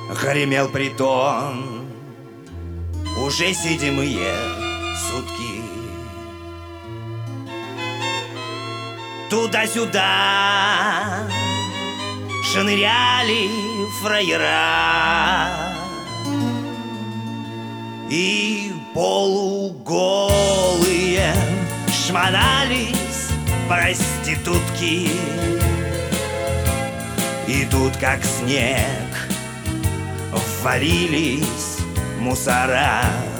Гремел притон уже седьмые сутки. Туда-сюда шныряли фраера и полуголые шмонались проститутки. И тут, как снег, ввалились мусора,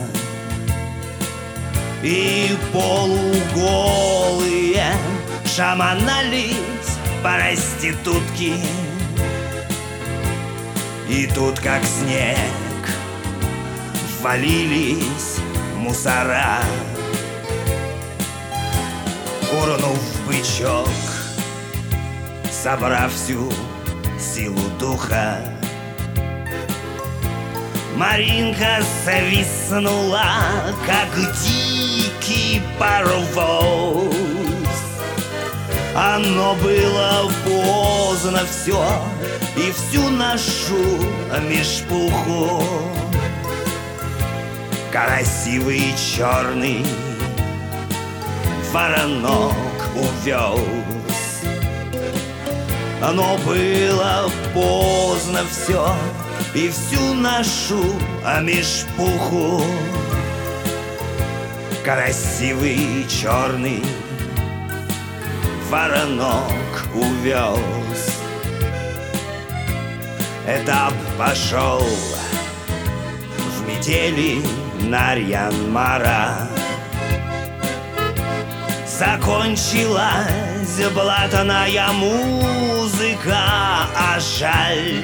и полуголые шаманались проститутки. И тут, как снег, ввалились мусора. Курнув бычок, собрав всю силу духа, Маринка зависнула, как дикий паровоз. Оно было поздно все, и всю нашу мешпуху красивый черный воронок увез. Оно было поздно все, и всю нашу мешпуху красивый черный воронок увез. Этап пошел в метели Нарьян-Мара. Закончилась блатаная музыка, а жаль.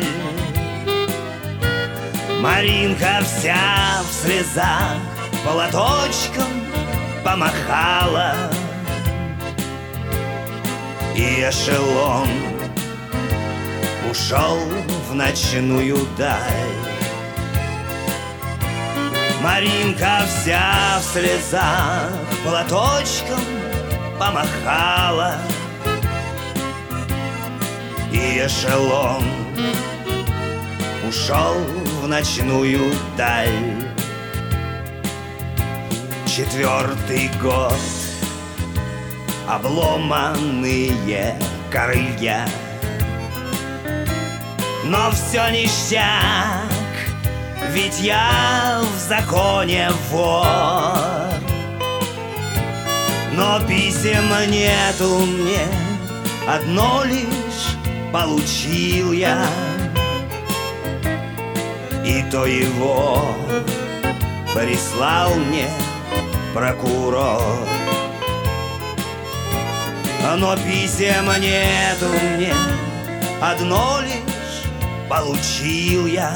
Маринка вся в слезах платочком помахала, и эшелон ушел в ночную даль. Маринка вся в слезах платочком помахала, и эшелон ушел в ночную даль. 4-й год, обломанные крылья, но все ништяк, ведь я в законе вор. Но писем нету мне, одно лишь получил я, и то его прислал мне прокурор. Но писем нету мне, одно лишь получил я,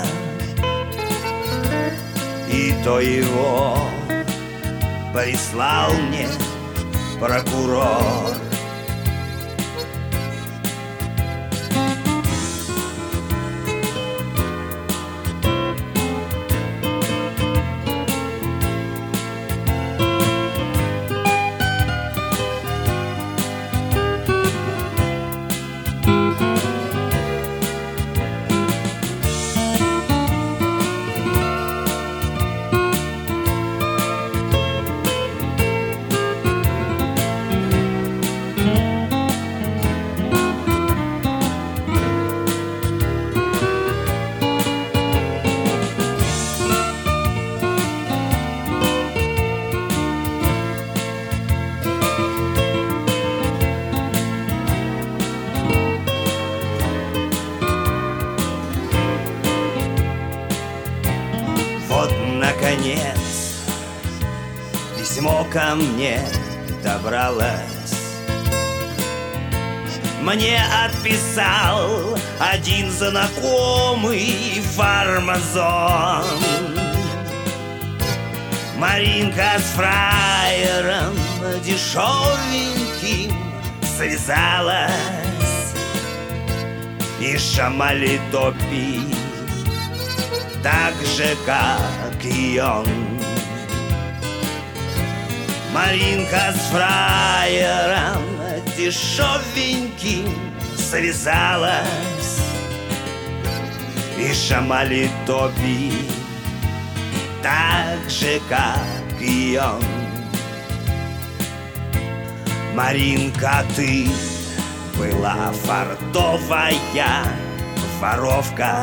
и то его прислал мне прокурор. Наконец, письмо ко мне добралось. Мне отписал один знакомый фармазон. Маринка с фраером дешевеньким связалась, и шамали топи так же, как и он. Маринка с фраером дешевеньким связалась, и Шамали Топи, так же, как и он. Маринка, ты была фартовая воровка.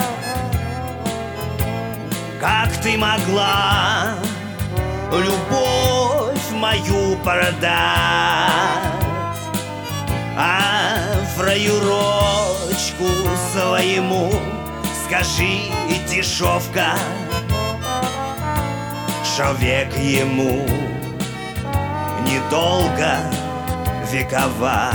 Как ты могла любовь мою продать, а фраерочку своему скажи, дешевка, что век ему недолго вековать,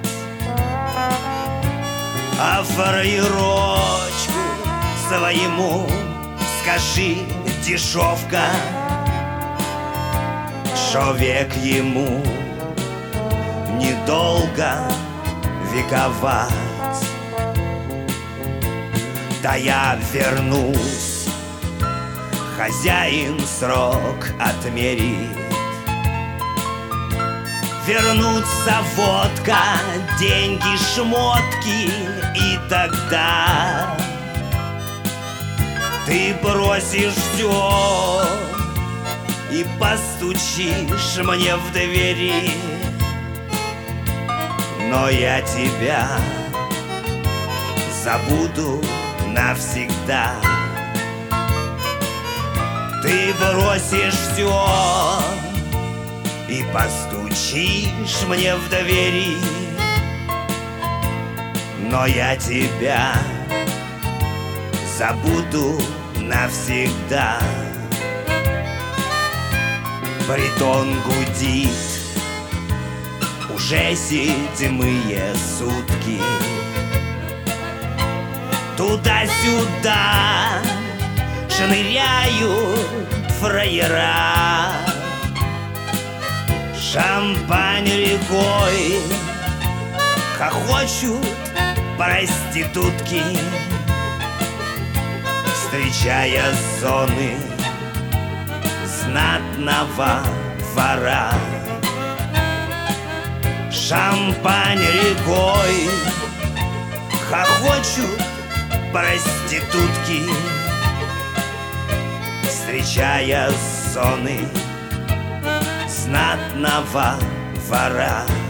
а фраерочку своему скажи, дешевка, что век ему недолго вековать. Да я вернусь, хозяин срок отмерит. Вернутся водка, деньги, шмотки, и тогда ты бросишь все и постучишь мне в двери. Но я тебя забуду навсегда. Ты бросишь все и постучишь мне в двери. Но я тебя забуду навсегда. Притон гудит уже седьмые сутки. Туда-сюда шныряют фраера. Шампань рекой хохочут проститутки, встречая зоны знатного вора. Шампань рекой хохочут проститутки, встречая зоны знатного вора.